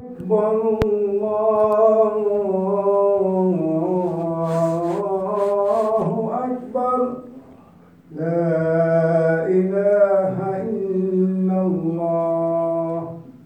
أكبر الله أكبر لا إله إلا الله.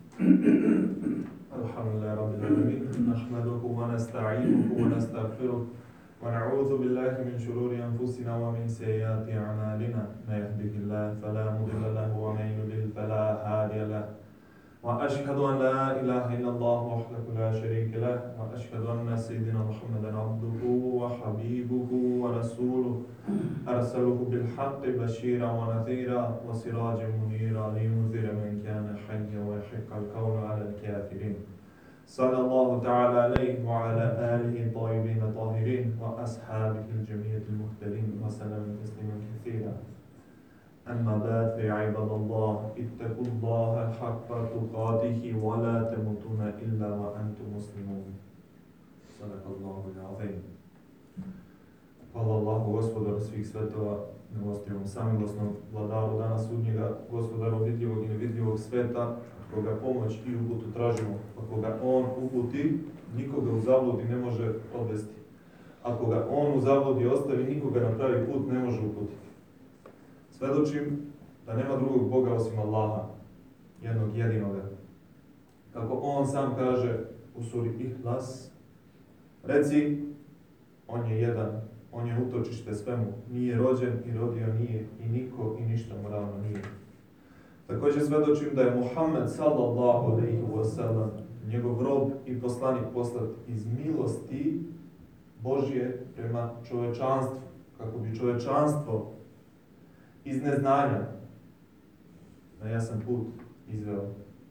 الحمد لله رب العالمين، نحمده ونستعينه ونستغفره ونعوذ بالله من شرور أنفسنا ومن سيئات أعمالنا. من يهده الله فلا مضل له ومن يضلل فلا هادي له. وأشهد أن لا إله إلا الله وحده لا شريك له، وأشهد أن سيدنا محمدا عبده وحبيبه ورسوله أرسله بالحق بشيرا ونذيرا وسراجا منيرا لينذر من كان حيا ويحق القول على الكافرين. صلى الله تعالى عليه وعلى آله الطيبين الطاهرين وأصحابه الجميع المهتدين وسلم تسليما كثيرا. أما بعد فيا عباد الله، اتقوا الله حق تقاته ولا تموتن إلا وأنتم مسلمون. صدق الله العظيم. Hvala Allahu, gospodaru svih svetova, milostivom, samilosnom vladaru dana sudnjega, gospodaru vidljivog i nevidljivog sveta, koga pomoć i uputu tražimo. Ako ga on uputi, nikoga u zabludi ne može odvesti. Ako ga on u zabludi ostavi, nikoga na pravi put ne može uputiti. Svedočim da nema drugog Boga osim Allaha, jednog jedinoga. Kako on sam kaže u suri Ihlas, reci, on je jedan, on je utočište svemu, nije rođen i rodio nije, i niko i ništa mu ravno nije. Također svedočim da je Muhammed sallallahu alejhi ve sellem njegov rob i poslanik poslat iz milosti Božje prema čovečanstvu, kako bi čovečanstvo iz neznanja na jasan put izveo.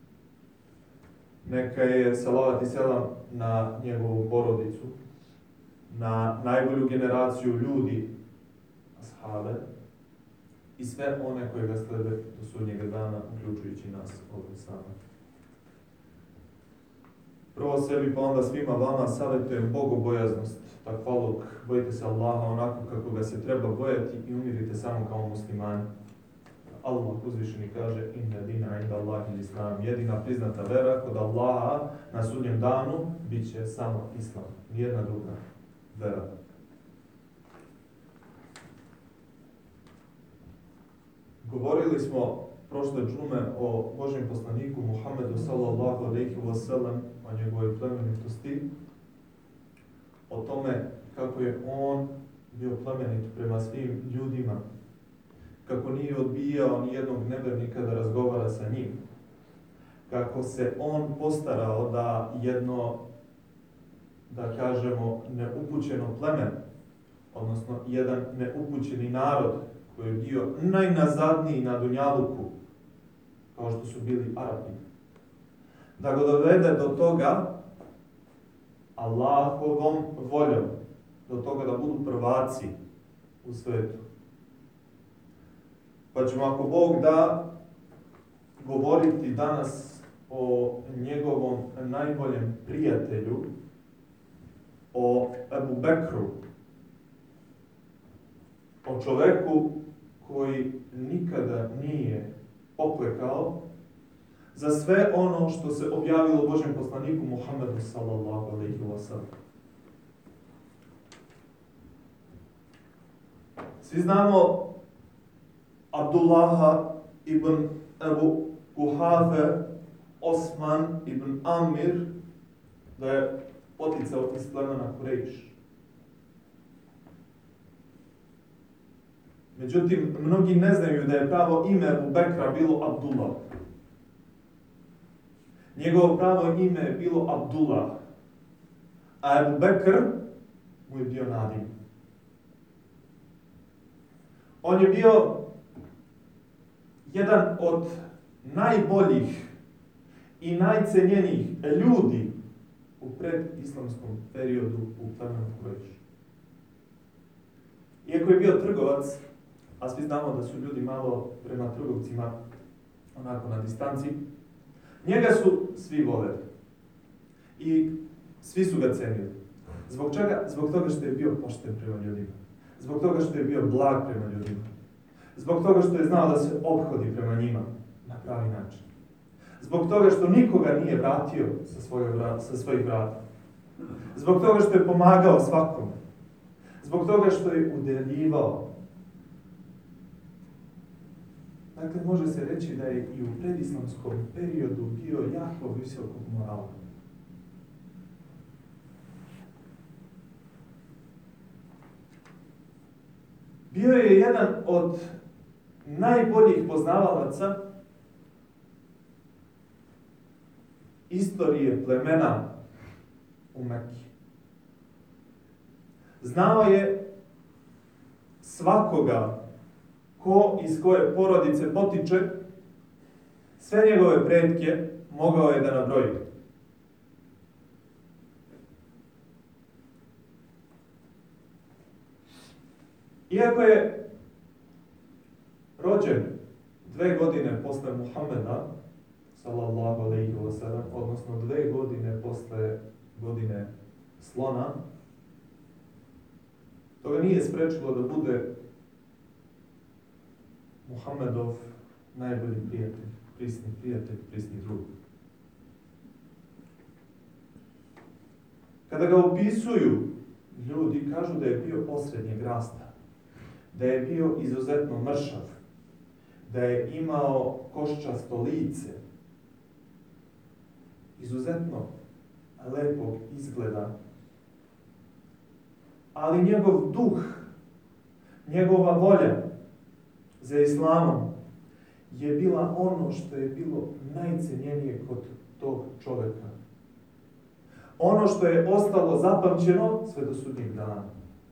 Neka je salavat i selam na njegovu porodicu, na najbolju generaciju ljudi, ashabe, i sve one koje ga slede do sudnjega dana, uključujući nas ovdje sami. Prvo sebi, pa onda svima vama savjetujem bogobojaznost, takvaluk, bojite se Allaha onako kako ga se treba bojati i umirite samo kao muslimani. Allah uzvišeni kaže: inna dina inda Allahi islam. Jedina priznata vera kod Allaha na sudnjem danu bit će samo islam, nijedna druga vera. Govorili smo prošle džume o Božjem poslaniku Muhammedu sallallahu alejhi ve sellem, o njegovoj plemenitosti, o tome kako je on bio plemenit prema svim ljudima, kako nije odbijao ni jednog nevernika da razgovara sa njim, kako se on postarao da jedno, da kažemo, neupućeno pleme, odnosno jedan neupućeni narod koji je bio najnazadniji na dunjaluku, kao što su bili Arapi, da ga dovede do toga Allahovom voljom, do toga da budu prvaci u svetu. Pa ćemo, ako Bog da, govoriti danas o njegovom najboljem prijatelju, o Ebu Bekru, o čoveku koji nikada nije poklekao za sve ono što se objavilo Božjem poslaniku Muhammedu sallallahu alejhi ve sellem. Svi znamo Abdullaha ibn Ebu Kuhafe, Osman ibn Amir, da je poticao iz plemena Kurejš. Međutim, mnogi ne znaju da je pravo ime Ebu Bekra bilo Abdullah. Njegovo pravo ime je bilo Abdullah, a Ebu Bekr mu je bio nadim. On je bio jedan od najboljih i najcenjenijih ljudi u predislamskom periodu u plemenu Kurejš. Iako je bio trgovac, a svi znamo da su ljudi malo prema trgovcima onako na distanci, njega su svi voljeli i svi su ga cenili. Zbog čega? Zbog toga što je bio pošten prema ljudima. Zbog toga što je bio blag prema ljudima. Zbog toga što je znao da se ophodi prema njima na pravi način. Zbog toga što nikoga nije vratio sa svojih vrata. Zbog toga što je pomagao svakome. Zbog toga što je udeljivao. Dakle, može se reći da je i u predislamskom periodu bio jako visokog morala. Bio je jedan od najboljih poznavalaca istorije plemena u Mekki. Znao je svakoga ko iz koje porodice potiče, sve njegove pretke mogao je da nabroji. Iako je rođen 2 godine posle Muhameda, sallallahu alejhi ve sellem, odnosno 2 godine posle godine slona, to ga nije sprečilo da bude Muhammedov najbolji prijatelj, prisni drug. Kada ga opisuju, ljudi kažu da je bio osrednjeg rasta, da je bio izuzetno mršav, da je imao koščasto lice, izuzetno lepog izgleda, ali njegov duh, njegova volja za islamom je bila ono što je bilo najcenjenije kod tog čovjeka. Ono što je ostalo zapamćeno sve do sudnjeg dana.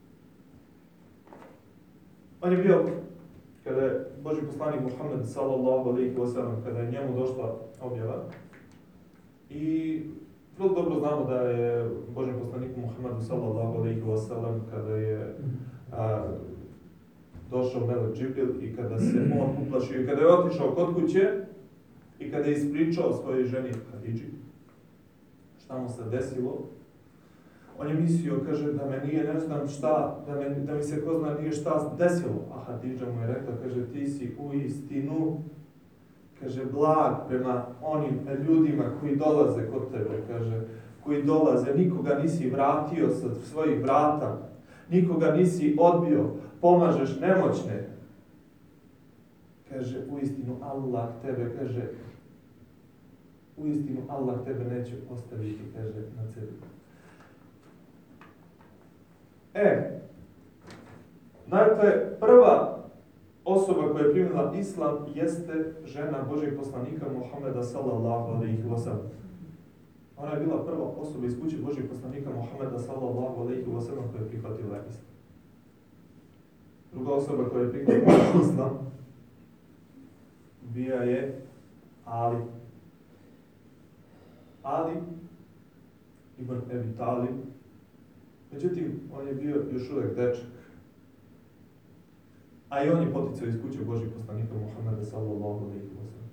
On je bio, kada je Božji poslanik Muhammed sallallahu alejhi ve sellem, kada je njemu došla objava, i vrlo dobro znamo da je Božjem poslaniku Muhammedu sallallahu alejhi ve sellem, kada je došao Melek Džibril i kada se on uplašio i kada je otišao kod kuće i kada je ispričao svojoj ženi Hadidži šta mu se desilo, on je mislio, kaže, da me nije ne znam šta, da mi se ko zna nije šta desilo. A Hadidža mu je rekla, kaže, ti si uistinu, kaže, blag prema onim ljudima koji dolaze kod tebe, kaže, koji dolaze, nikoga nisi vratio sa svojih vrata, nikoga nisi odbio, pomažeš nemoćne. Kaže, uistinu Allah tebe, kaže, uistinu Allah tebe neće ostaviti, kaže, na cedilu. Dakle, prva osoba koja je primila islam jeste žena Božjeg poslanika Muhameda sallallahu alejhi ve sellem. Ona je bila prva osoba iz kuće Božjeg poslanika Muhameda sallallahu alejhi ve sellem koja je prihvatila islam. Druga osoba koja je prihvatila islam bio je Ali. Ali ibn Abi Talib. Međutim, on je bio još uvijek dečak. A i on je poticao iz kuće Božjeg poslanika Muhameda sallallahu alejhi ve sellem.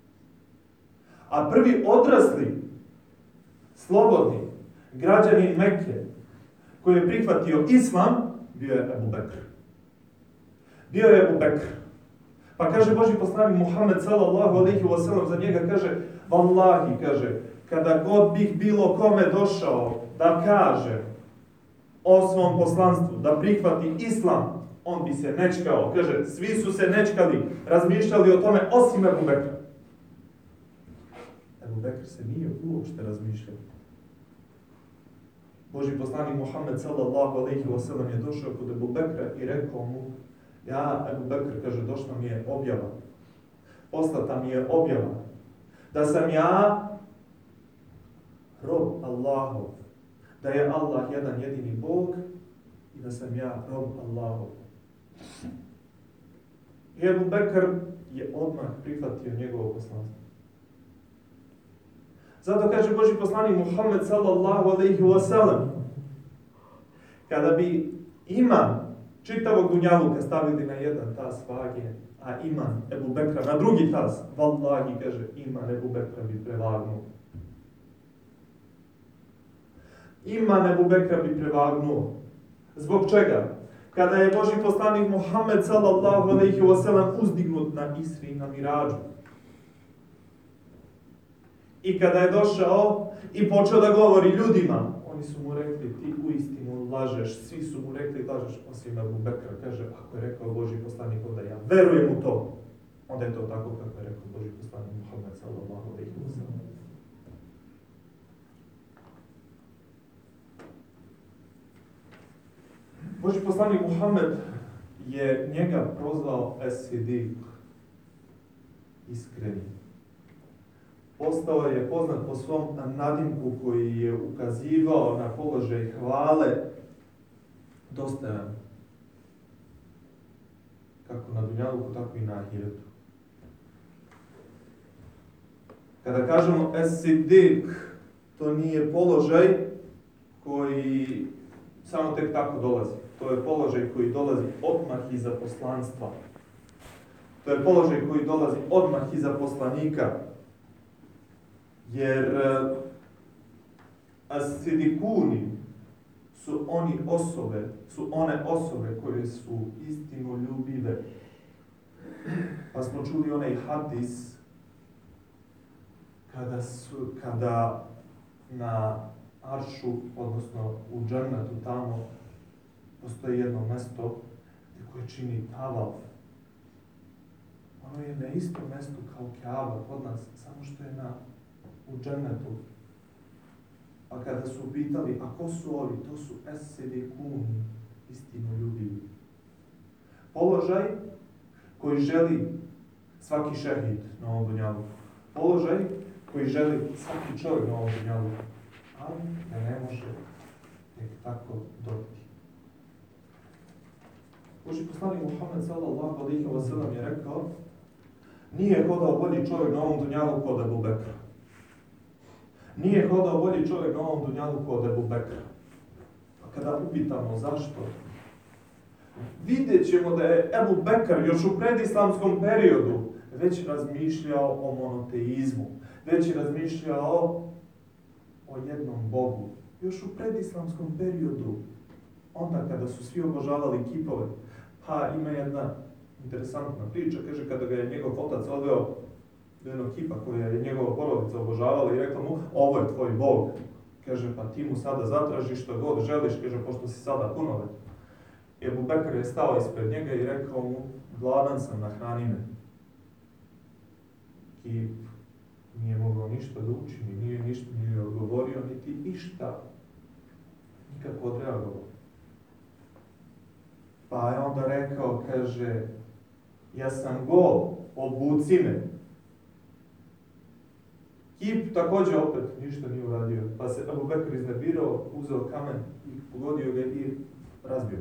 A prvi odrasli, slobodni građanin Mekke koji je prihvatio islam bio je Ebu Bekr. Bio je Ebu Bekr. Pa kaže Božji poslanik Muhammed sallallahu alejhi ve sellem za njega, kaže, vallahi, kaže, kada god bih bilo kome došao da kaže o svom poslanstvu, da prihvati islam, on bi se nečkao. Kaže, svi su se nečkali, razmišljali o tome, osim Ebu Bekra. Ebu Bekr se nije uopšte razmišljao. Božji poslanik Muhammed sallallahu alejhi ve sellem je došao kod Ebu Bekra i rekao mu, ja, Ebu Bekr, kaže, došla mi je objava. Poslata mi je objava. Da sam ja rob Allahov. Da je Allah jedan jedini Bog i da sam ja rob Allahov. I Ebu Bekr je odmah prihvatio njegovo poslanstvo. Zato kaže Božji poslanik Muhammed sallallahu alejhi ve sellem, kada bi iman čitavog dunjaluka stavili na jedan tas vage, a iman Ebu Bekra na drugi tas, vallahi, kaže, iman Ebu Bekra bi prevagnuo. Iman Ebu Bekra bi prevagnuo. Zbog čega? Kada je Božji poslanik Muhammed sallallahu alejhi ve sellem uzdignut na Isri i na Mirađu. I kada je došao i počeo da govori ljudima, oni su mu rekli, ti uistinu lažeš, svi su mu rekli lažeš, osim Ebu Bekra. Kaže, ako je rekao Božji poslanik, onda ja verujem u to. Onda je to tako kako je rekao Božji poslanik Muhammed sallallahu alejhi ve sellem. Božji poslanik Muhammed je njega prozvao Es-Sidik, iskreni. Postao je poznat po svom nadimku koji je ukazivao na položaj hvale dostojan. Kako na dunjaluku, tako i na ahiretu. Kada kažemo Es-Sidik, to nije položaj koji samo tek tako dolazi. To je položaj koji dolazi odmah iza poslanstva. To je položaj koji dolazi odmah iza poslanika. Jer as-sidikuni su one osobe koje su istinoljubive. Pa smo čuli onaj hadis kada na Aršu, odnosno u džennetu tamo, postoji jedno mjesto koje čini tavaf. Ono je na istom mjestu kao Kaaba kod nas, samo što je u džennetu. A kada su pitali, a ko su ovi? To su es-sidikuni, istinoljubivi. Položaj koji želi svaki šehid na ovom dunjalu. Položaj koji želi svaki čovjek na ovom dunjalu. Ali da ne može tek tako dobiti. Božji poslanik Muhammed sallallahu alejhi ve sellem je rekao, nije hodao bolji čovjek na ovom dunjalu kod Ebu Bekra. Nije hodao bolji čovjek na ovom dunjalu kod Ebu Bekra. A kada upitamo zašto, vidjet ćemo da je Ebu Bekr još u predislamskom periodu već razmišljao o monoteizmu, već razmišljao o jednom Bogu. Još u predislamskom periodu, onda kada su svi obožavali kipove, ima jedna interesantna priča, kaže kada ga je njegov otac odveo do jednog kipa koja je njegova porodica obožavala i rekla mu, ovo je tvoj Bog. Kaže, pa ti mu sada zatražiš što god želiš, kaže, pošto si sada punolet. Ebu Bekr je stao ispred njega i rekao mu, gladan sam, nahrani me. Kip nije mogao ništa da učini, nije odgovorio, niti išta, nikako odreagovao. Pa je onda rekao, kaže, ja sam gol, obuci me. Kip također opet ništa nije uradio, pa se Ebu Bekr iznervirao, uzeo kamen i pogodio ga i razbio.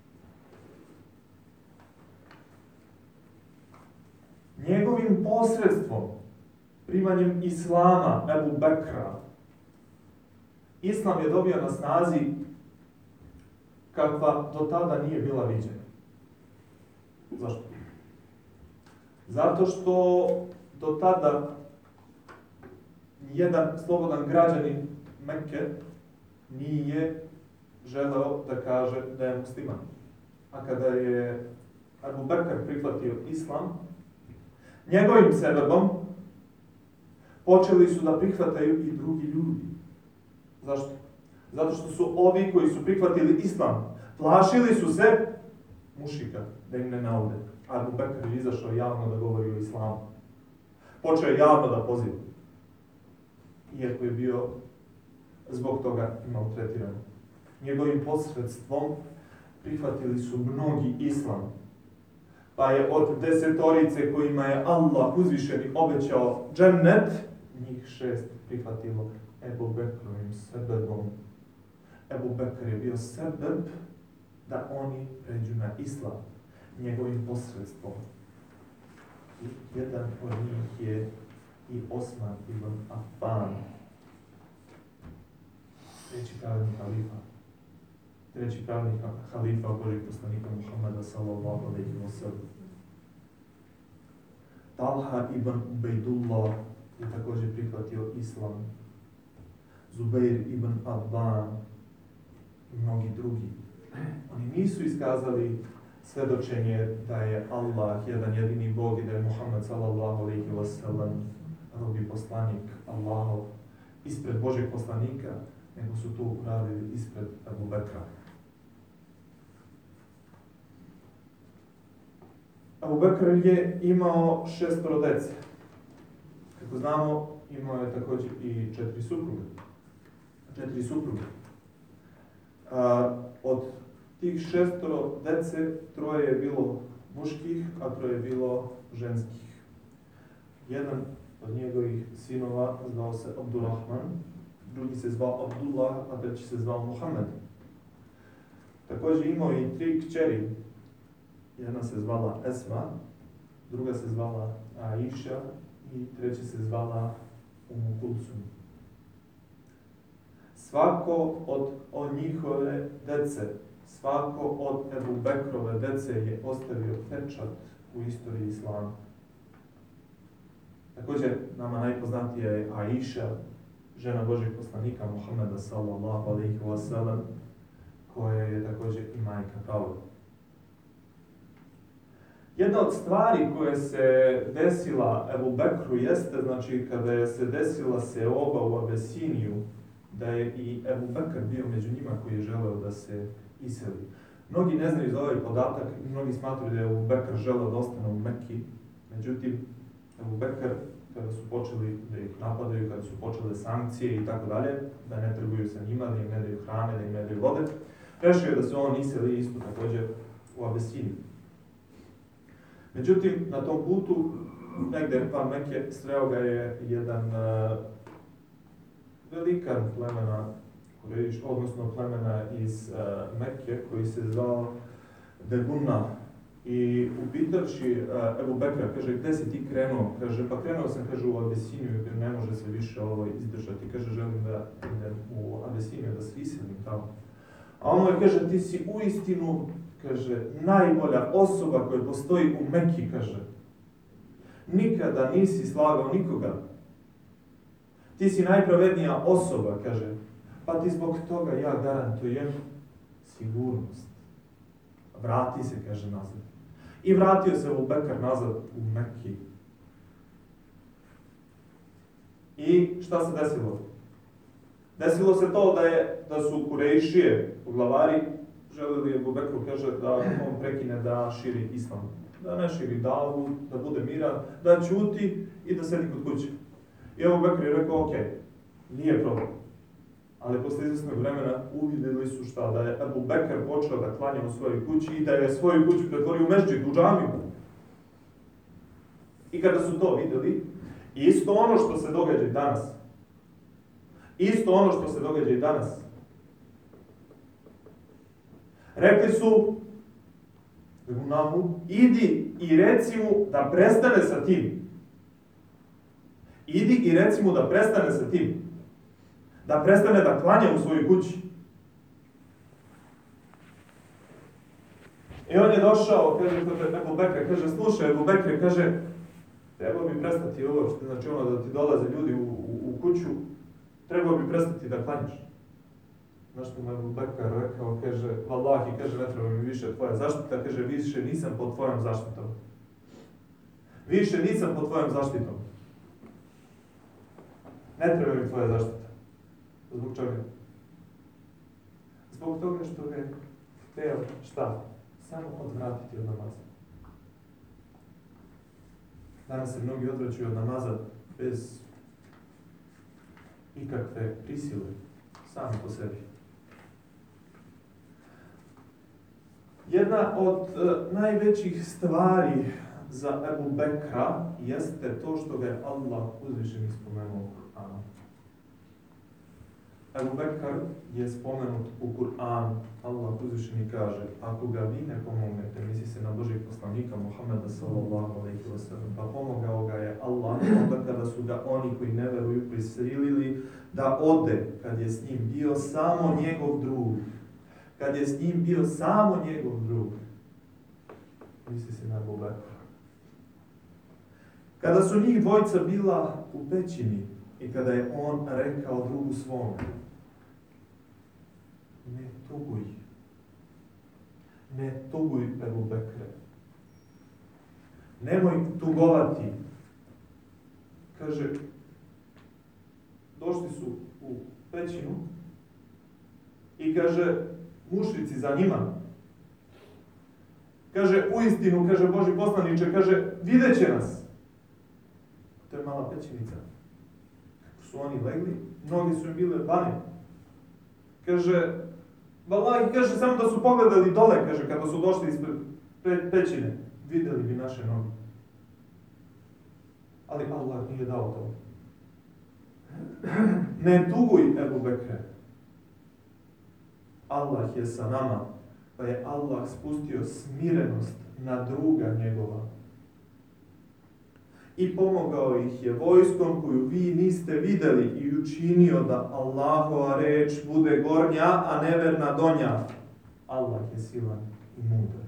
Njegovim posredstvom, primanjem Islama Ebu Bekra, Islam je dobio na snazi kakva do tada nije bila viđena. Zašto? Zato što do tada jedan slobodan građanin Mekke nije želeo da kaže da je musliman. A kada je Ebu Bekr prihvatio Islam, njegovim sebebom počeli su da prihvataju i drugi ljudi. Zašto? Zato što su ovi koji su prihvatili Islam, plašili su se mušika da im ne naude. A Ebu Bekr je izašao javno da govori o Islamu. Počeo je javno da poziva. Iako je bio zbog toga maltretiran. Njegovim posredstvom prihvatili su mnogi Islam. Pa je od 10 kojima je Allah uzvišeni obećao džennet, njih 6 prihvatilo Ebu Bekrovim sebebom. Ebu Bekr je bio sebeb da oni pređu na Islam njegovim posredstvom. I jedan od njih je i Osman ibn Affan, treći pravedni halifa. Treći pravedni halifa Božjeg poslanika Muhammeda sallallahu alejhi ve sellem. Talha ibn Ubejdullah je također prihvatio Islam. Zubeir ibn Abban i mnogi drugi. Oni nisu iskazali svjedočenje da je Allah jedan jedini Bog i da je Muhammed sallallahu alejhi ve sellem rob i poslanik Allahov ispred Božeg poslanika, nego su to uradili ispred Ebu Bekra. Ebu Bekr je imao 6 dece. Kako znamo, imao je također i 4 supruge. Od tih 6 dece 3 je bilo muških, a 3 je bilo ženskih. Jedan od njegovih sinova zvao se Abdurrahman, drugi se zvao Abdullah, a treći se zvao Muhammed. Također imao i 3 kćeri. Jedna se zvala Esma, druga se zvala Aisha i treća se zvala Umu Kulsum. Svako od njihove dece, svako od Ebu Bekrove dece je ostavio pečat u istoriji islama. Također, nama najpoznatija je Aisha, žena Božeg poslanika Muhammeda sallallahu alejhi ve sellem, koja je također i majka Pravda. Jedna od stvari koje se desila Ebu Bekru jeste, znači, kada je se desila seoba u Abesiniju, da je i Ebu Bekr bio među njima koji je želeo da se iseli. Mnogi ne znaju za ovaj podatak, mnogi smatruju da je Ebu Bekr želeo da ostane u Mekki, međutim, Ebu Bekr, kada su počeli da ih napadaju, kada su počele sankcije i tako dalje, da ne trguju sa njima, da im ne daju hrane, da im ne daju vode, rešio je da se on iseli isto također u Abesiniju. Međutim, na tom putu, negdje par Mekke, sreo ga je jedan velikan plemena, odnosno plemena iz Mekke, koji se zvao Debunna. I upitavši Ebu Bekra, kaže, gde si ti krenuo? Kaže, pa krenuo sam, kaže, u Abesiniju, jer ne može se više izdržati. Kaže, želim da idem u Abesiniju, da se iselim tamo. A on mu kaže, ti si uistinu, kaže, najbolja osoba koja postoji u Mekki, kaže. Nikada nisi slagao nikoga. Ti si najpravednija osoba, kaže. Pa ti zbog toga ja garantujem sigurnost. Vrati se, kaže, nazad. I vratio se Ebu Bekr nazad u Mekki. I šta se desilo? Desilo se to da su Kurejšije, poglavari, želeli Ebu Bekru, kaže, da on prekine da širi islam. Da ne širi davu, da bude miran, da ćuti i da sedi kod kuće. I Ebu Bekr je rekao, ok, nije problem. Ali posle izvesnog vremena uvidjeli su šta, da je Ebu Bekr počeo da klanja u svojoj kući i da je svoju kuću pretvorio u mesdžid, u džamiju. I kada su to vidjeli, isto ono što se događa i danas, rekli su Namu, idi i reci mu da prestane sa tim. Idi i reci mu da prestane sa tim. Da prestane da klanja u svojoj kući. I on je došao, kaže, kod Ebu Bekra, kaže, slušaj, Ebu Bekre, kaže, trebao bi prestati uopšte, znači ono da ti dolaze ljudi u kuću, trebao bi prestati da klanjaš. Znaš što mu Ebu Bekr rekao, kaže, vallahi, kaže, ne treba mi više tvoja zaštita, kaže, više nisam pod tvojom zaštitom. Više nisam pod tvojom zaštitom. Ne treba mi tvoja zaštita. Zbog čega? Zbog toga što je hteo šta? Samo odvratiti od namaza. Danas se mnogi odvraćaju od namaza bez ikakve prisile, sami po sebi. Jedna od najvećih stvari za Ebu Bekra jeste to što ga je Allah uzvišeni spomenuo u Kur'anu. Ebu Bekr je spomenut u Kur'anu. Allah uzvišeni kaže, ako ga vi ne pomognete, misli se na Božeg poslanika Muhammeda sallallahu alejhi ve sellem, pa pomogao ga je Allah onda kada su ga oni koji ne veruju prisilili da ode, kad je s njim bio samo njegov drug. Kad je s njim bio samo njegov drug. Misli se na Ebu Bekra. Kada su njih dvojica bila u pećini i kada je on rekao drugu svom, ne tuguj Ebu Bekre. Nemoj tugovati. kaže, došli su u pećinu i kaže, mušrici za njima, kaže, uistinu, kaže Boži poslaniče, kaže, vidjet će nas. To je mala pećinica. Kako su oni legli, noge su im bile bane. Kaže, vallahi, kaže, samo da su pogledali dole, kaže, kada su došli ispred pećine, vidjeli bi naše noge. Ali Allah nije dao to. Ne tuguj, Ebu Bekre. Allah je sa nama, pa je Allah spustio smirenost na druga njegova. I pomogao ih je vojskom koju vi niste vidjeli i učinio da Allahova reč bude gornja, a neverna donja. Allah je silan i mudar.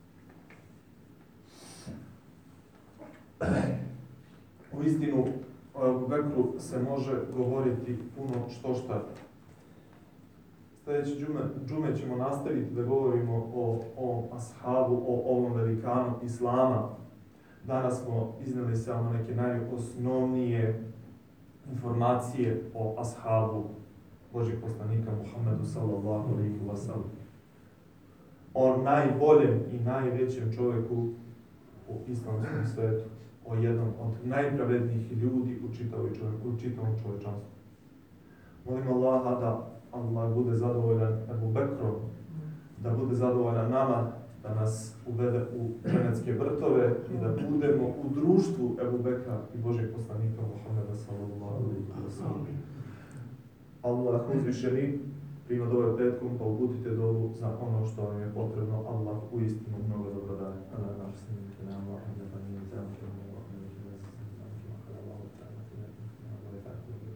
U istinu, o Ebu Bekru se može govoriti puno što. Sljedeći džume ćemo nastaviti da govorimo o ashabu, o ovom velikanu Islama. Danas smo iznijeli samo neke najosnovnije informacije o ashabu Božih poslanika Muhammedu sallallahu alejhi ve sellem. O najboljem i najvećem čovjeku u islamskom svijetu. O jednom od najpravednijih ljudi u čitavom čovječanstvu. Molim Allaha da Allah bude zadovoljan Ebu Bekrom, da bude zadovoljan nama, da nas uvede u dženecke vrtove i da budemo u društvu Ebu Bekra i Božeg poslanika Muhammeda sallallahu alejhi ve sellem. Allah uzvišeni prima dove petkom, pa uputite dovu za ono što vam je potrebno. Allah uistinu mnogo dobro daje. Allah naš sinite na Allah, da pa nije zamke, Allah ne može da se zamke, kada Allah otvara, da ne može da tako da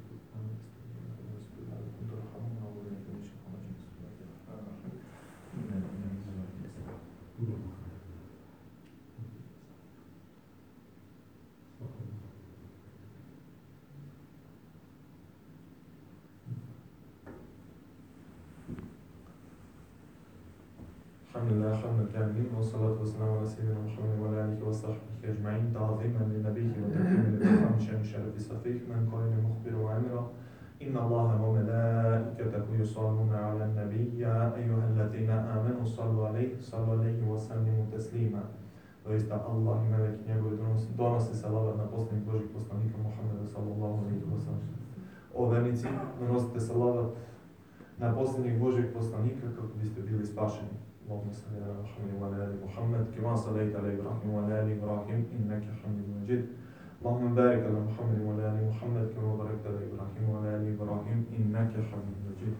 Alhamdulillah, hamdan wassalatu wassalamu ala sayyidina Muhammadin wa ala alihi wa sahbihi ajma'in ta'ziman li nabiyhi wa takriman li fahmi sharafi safih man qala mukhbiru wa amira inna Allaha wa malaikatahu yusalluna ala an-nabiy ya ayyuhalladhina amanu sallu alayhi wa sallimu taslima. Doista Allah i meleki njegovi donose salavat na poslanika Božih poslanika Muhammeda sallallahu alejhi ve sellem. O vernici, donosite salavat na poslanika Božih poslanika kako biste bili spašeni. اللهم صل على محمد وعلى ال محمد كما صليت على ابراهيم وعلى ال ابراهيم انك حميد مجيد اللهم بارك على محمد وعلى ال محمد كما باركت على ابراهيم وعلى ال ابراهيم انك حميد مجيد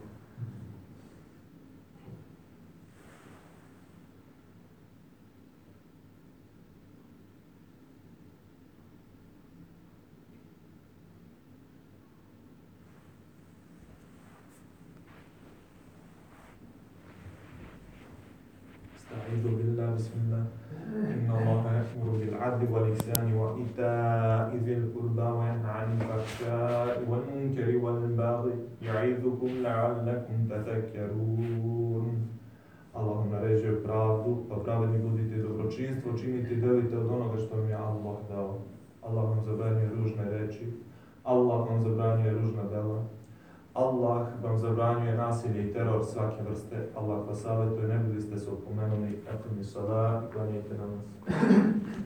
أعوذ بالله بسم الله إن الله يأمر بالعدل والإحسان وإيتاء ذي القربى وينهى عن الفحشاء والمنكر والبغي يعظكم لعلكم تذكرون. Allah vam naređuje pravdu, pa pravedni budite dobročinstvo, činite, delite od onoga što vam je Allah dao. Allah vam zabranjuje ružne reči, Allah vam zabranjuje ružna dela. Allah vam zabranjuje nasilje i teror svake vrste. Allah vas savjetuje, ne bili ste se opomenuli, eto mi sada i klanjajte namaz.